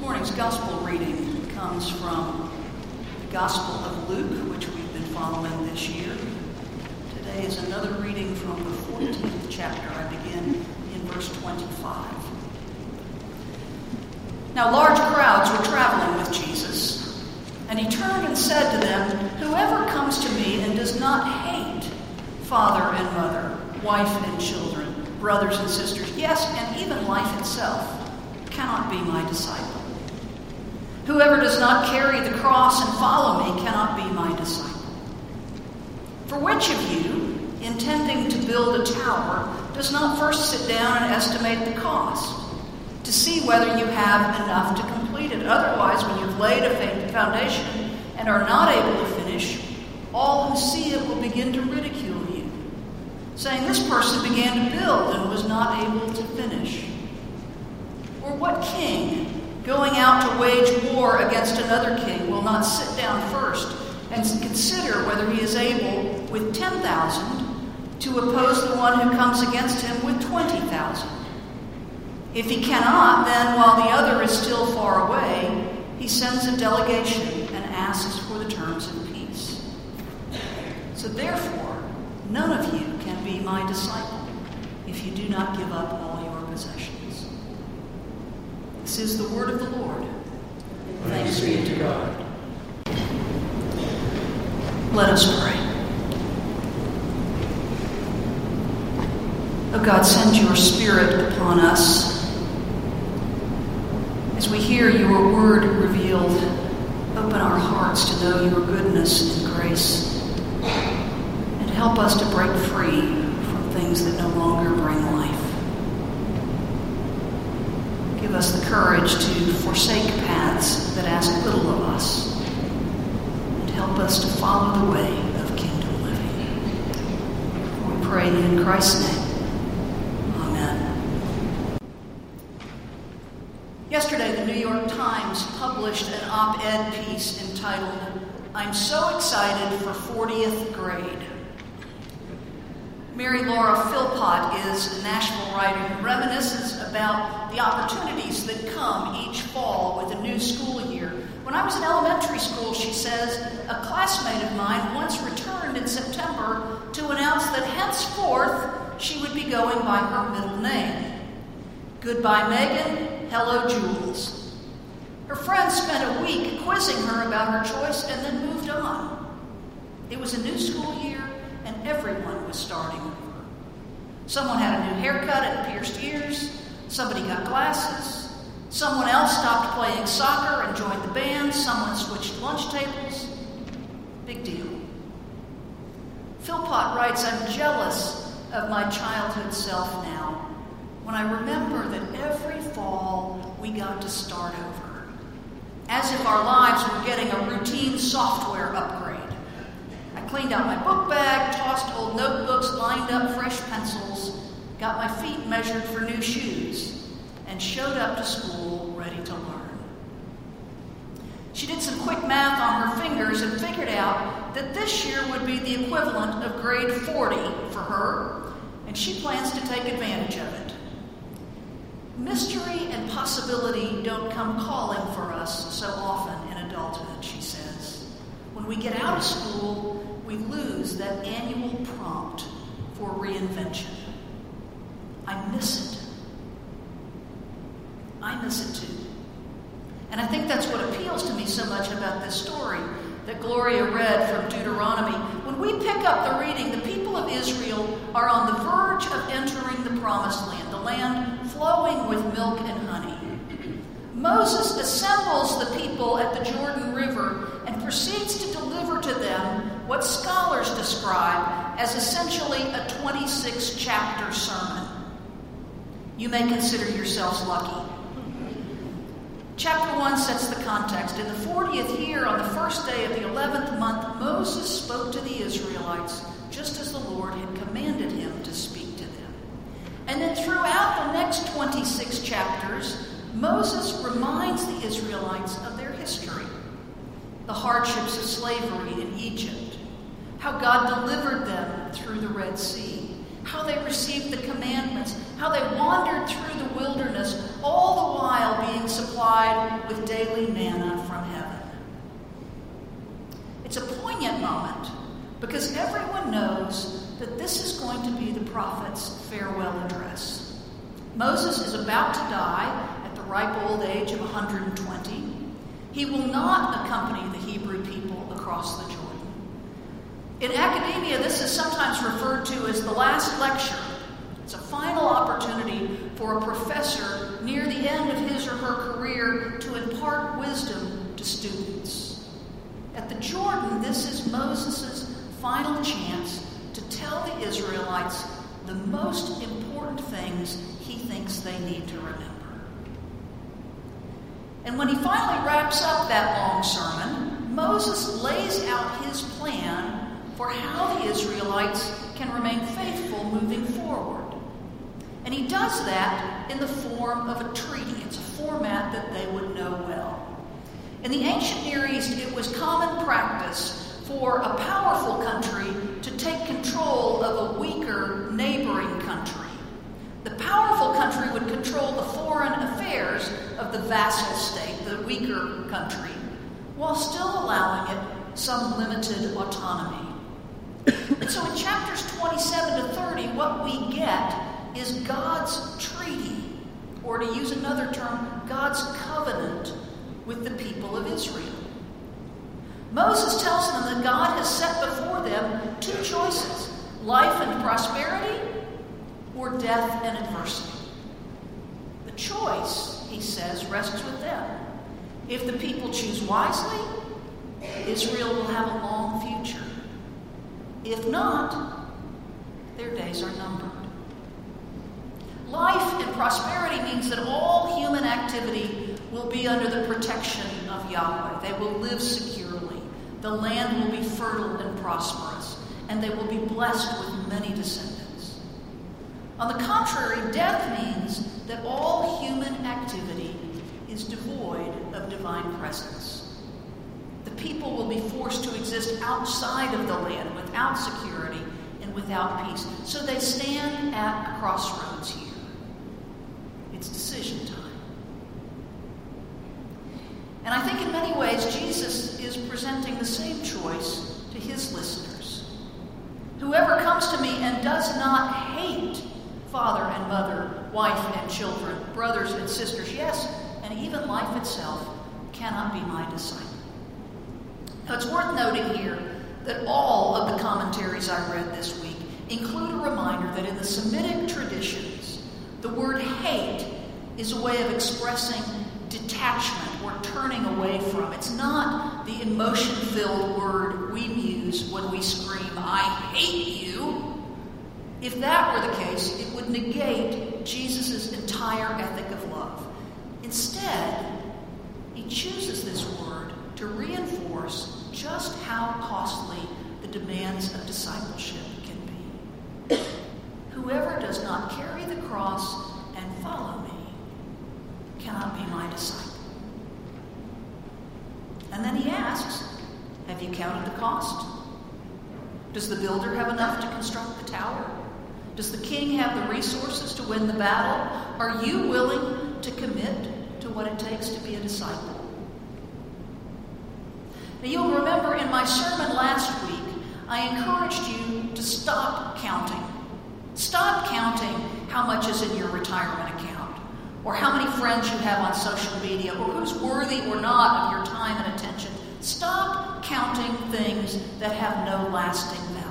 morning's gospel reading comes from the Gospel of Luke, which we've been following this year. Today is another reading from the 14th chapter. I begin in verse 25. Now large crowds were traveling with Jesus, and he turned and said to them, "Whoever comes to me and does not hate father and mother, wife and children, brothers and sisters, yes, and even life itself, cannot be my disciple. Whoever does not carry the cross and follow me cannot be my disciple. For which of you, intending to build a tower, does not first sit down and estimate the cost, to see whether you have enough to complete it? Otherwise, when you've laid a foundation and are not able to finish, all who see it will begin to ridicule you, saying, 'This person began to build and was not able to finish.' Or what king, going out to wage war against another king, will not sit down first and consider whether he is able with 10,000 to oppose the one who comes against him with 20,000? If he cannot, then while the other is still far away, he sends a delegation and asks for the terms of peace. So therefore, none of you can be my disciple if you do not give up all your possessions." This is the word of the Lord. Thanks be to God. Let us pray. O God, send your Spirit upon us. As we hear your word revealed, open our hearts to know your goodness and grace, and help us to break free from things that no longer bring life. Give us the courage to forsake paths that ask little of us, and help us to follow the way of kingdom living. We pray in Christ's name. Amen. Yesterday, the New York Times published an op-ed piece entitled, "I'm so excited for 40th grade." Mary Laura Philpott is a Nashville writer who reminisces about the opportunities that come each fall with a new school year. "When I was in elementary school," she says, "a classmate of mine once returned in September to announce that henceforth she would be going by her middle name. Goodbye, Megan. Hello, Jules." Her friends spent a week quizzing her about her choice and then moved on. It was a new school year, and everyone was starting over. Someone had a new haircut and pierced ears. Somebody got glasses. Someone else stopped playing soccer and joined the band. Someone switched lunch tables. Big deal. Philpott writes, "I'm jealous of my childhood self now, when I remember that every fall we got to start over, as if our lives were getting a routine software upgrade. I cleaned out my book bag, tossed old notebooks, lined up fresh pencils, got my feet measured for new shoes, and showed up to school ready to learn." She did some quick math on her fingers and figured out that this year would be the equivalent of grade 40 for her, and she plans to take advantage of it. Mystery and possibility don't come calling for us so often in adulthood, she says. When we get out of school, we lose that annual prompt for reinvention. I miss it. I miss it too. And I think that's what appeals to me so much about this story that Gloria read from Deuteronomy. When we pick up the reading, the people of Israel are on the verge of entering the promised land, the land flowing with milk and honey. Moses assembles the people at the Jordan River and proceeds to deliver to them what scholars describe as essentially a 26-chapter sermon. You may consider yourselves lucky. Chapter 1 sets the context. In the 40th year, on the first day of the 11th month, Moses spoke to the Israelites just as the Lord had commanded him to speak to them. And then throughout the next 26 chapters, Moses reminds the Israelites of their history, the hardships of slavery in Egypt, how God delivered them through the Red Sea, how they received the commandments, how they wandered through the wilderness, all the while being supplied with daily manna from heaven. It's a poignant moment because everyone knows that this is going to be the prophet's farewell address. Moses is about to die at the ripe old age of 120. He will not accompany the Hebrew people across the Jordan. In academia, this is sometimes referred to as the last lecture. It's a final opportunity for a professor near the end of his or her career to impart wisdom to students. At the Jordan, this is Moses' final chance to tell the Israelites the most important things he thinks they need to remember. And when he finally wraps up that long sermon, Moses lays out his plan for how the Israelites can remain faithful moving forward. And he does that in the form of a treaty. It's a format that they would know well. In the ancient Near East, it was common practice for a powerful country to take control of a weaker neighboring country. The powerful country would control the foreign affairs of the vassal state, the weaker country, while still allowing it some limited autonomy. And so in chapters 27 to 30, what we get is God's treaty, or to use another term, God's covenant with the people of Israel. Moses tells them that God has set before them two choices: life and prosperity, or death and adversity. The choice, he says, rests with them. If the people choose wisely, Israel will have a long future. If not, their days are numbered. Life and prosperity means that all human activity will be under the protection of Yahweh. They will live securely. The land will be fertile and prosperous, and they will be blessed with many descendants. On the contrary, death means that all human activity is devoid of divine presence. The people will be forced to exist outside of the land without security and without peace. So they stand at a crossroads here. It's decision time. And I think in many ways Jesus is presenting the same choice to his listeners. Whoever comes to me and does not hate father and mother, wife and children, brothers and sisters, yes, and even life itself, cannot be my disciple. Now it's worth noting here that all of the commentaries I read this week include a reminder that in the Semitic traditions, the word hate is a way of expressing detachment or turning away from. It's not the emotion-filled word we use when we scream, "I hate you." If that were the case, it would negate Jesus' entire ethic of love. Instead, he chooses this word to reinforce just how costly the demands of discipleship can be. Whoever does not carry the cross and follow me cannot be my disciple. And then he asks, have you counted the cost? Does the builder have enough to construct the tower? Does the king have the resources to win the battle? Are you willing to commit to what it takes to be a disciple? Now, you'll remember in my sermon last week, I encouraged you to stop counting. Stop counting how much is in your retirement account, or how many friends you have on social media, or who's worthy or not of your time and attention. Stop counting things that have no lasting value.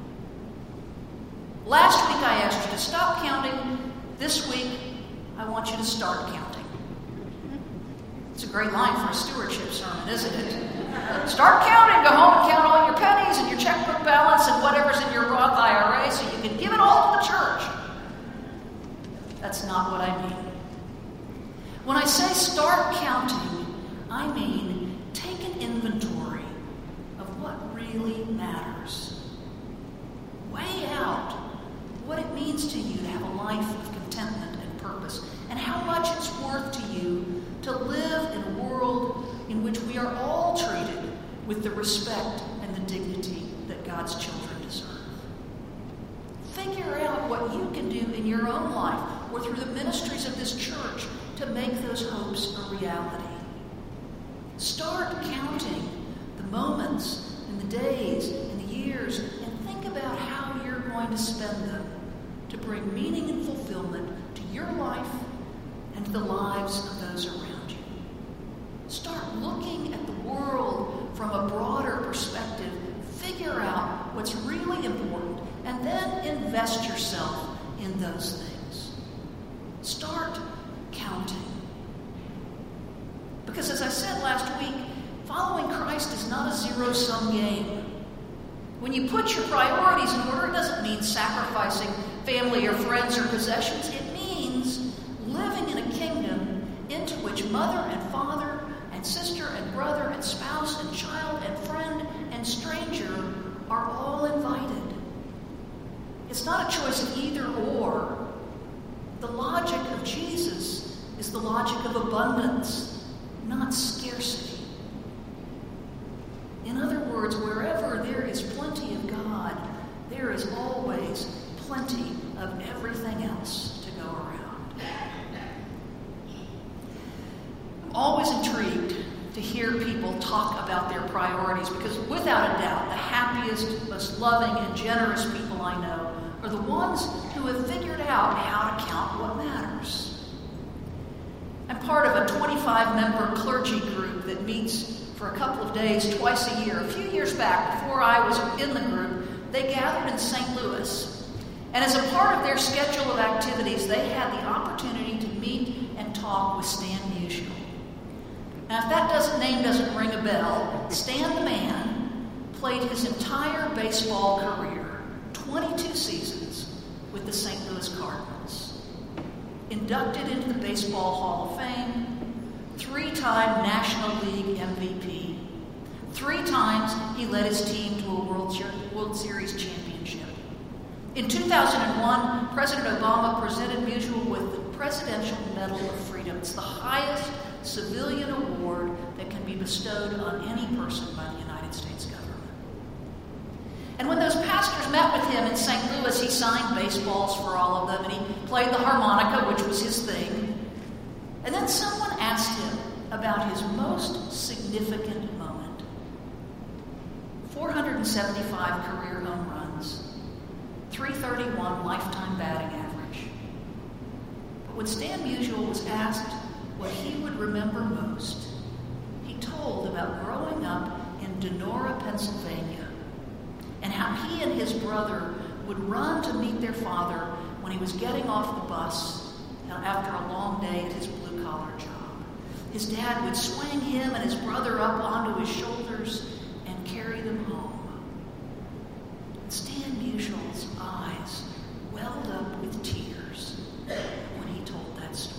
Last week I asked you to stop counting. This week I want you to start counting. It's a great line for a stewardship sermon, isn't it? Start counting. Go home and count all your pennies and your checkbook balance and whatever's in your Roth IRA so you can give it all to the church. That's not what I mean. When I say start counting, I mean take an inventory of what really matters. Weigh out what it means to you to have a life of contentment and purpose, and how much it's worth to you to live in a world in which we are all treated with the respect and the dignity that God's children deserve. Figure out what you can do in your own life or through the ministries of this church to make those hopes a reality. Start counting the moments and the days and the years and think about how you're going to spend them to bring meaning and fulfillment to your life and to the lives of those around you. Start looking at the world from a broader perspective. Figure out what's really important and then invest yourself in those things. Start counting. Because as I said last week, following Christ is not a zero-sum game. When you put your priorities in order, it doesn't mean sacrificing family or friends or possessions. It means living in a kingdom into which mother and father and sister and brother and spouse and child and friend and stranger are all invited. It's not a choice of either or. The logic of Jesus is the logic of abundance, not scarcity. In other words, wherever there is plenty of God, there is always plenty of everything else to go around. I'm always intrigued to hear people talk about their priorities because without a doubt, the happiest, most loving, and generous people I know are the ones who have figured out how to count what matters. I'm part of a 25-member clergy group that meets for a couple of days twice a year. A few years back, before I was in the group, they gathered in St. Louis. And as a part of their schedule of activities, they had the opportunity to meet and talk with Stan Musial. Now, if that name doesn't ring a bell, Stan the man played his entire baseball career, 22 seasons, with the St. Louis Cardinals. Inducted into the Baseball Hall of Fame, 3-time National League MVP. 3 times he led his team to a World Series championship. In 2001, President Obama presented Musial with the Presidential Medal of Freedom. It's the highest civilian award that can be bestowed on any person by the United States government. And when those pastors met with him in St. Louis, he signed baseballs for all of them, and he played the harmonica, which was his thing. And then someone asked him about his most significant moment. 475 career home runs, 331 lifetime batting average. But when Stan Musial was asked what he would remember most, he told about growing up in Donora, Pennsylvania, and how he and his brother would run to meet their father when he was getting off the bus after a long day at his blue-collar job. His dad would swing him and his brother up onto his shoulders and carry them home. And Stan Musial's eyes welled up with tears when he told that story.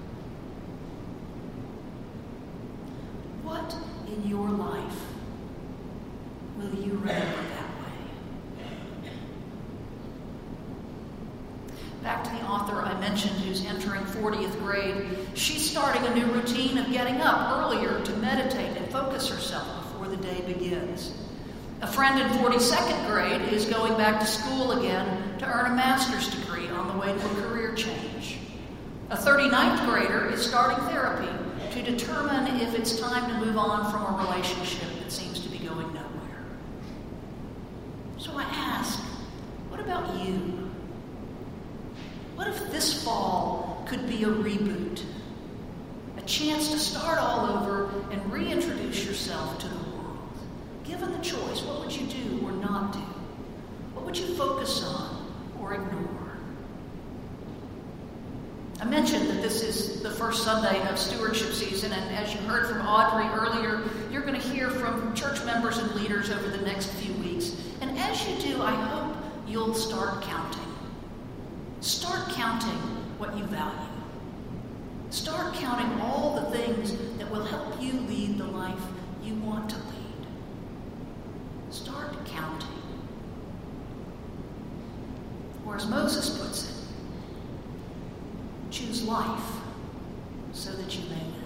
What in your life will you remember that way? Back to the author I mentioned who's entering 40th grade. She's starting a new routine of getting up earlier to meditate and focus herself before the day begins. A friend in 42nd grade is going back to school again to earn a master's degree on the way to a career change. A 39th grader is starting therapy to determine if it's time to move on from a relationship that seems to be going nowhere. So I ask, what about you? What if this fall could be a reboot? A chance to start all over and reintroduce yourself to the world. Given the choice, what would you do or not do? What would you focus on or ignore? I mentioned that this is the first Sunday of stewardship season, and as you heard from Audrey earlier, you're going to hear from church members and leaders over the next few weeks. And as you do, I hope you'll start counting. Start counting what you value. Start counting all the things that will help you lead the life you want to lead. Start counting. Or as Moses puts it, choose life so that you may live.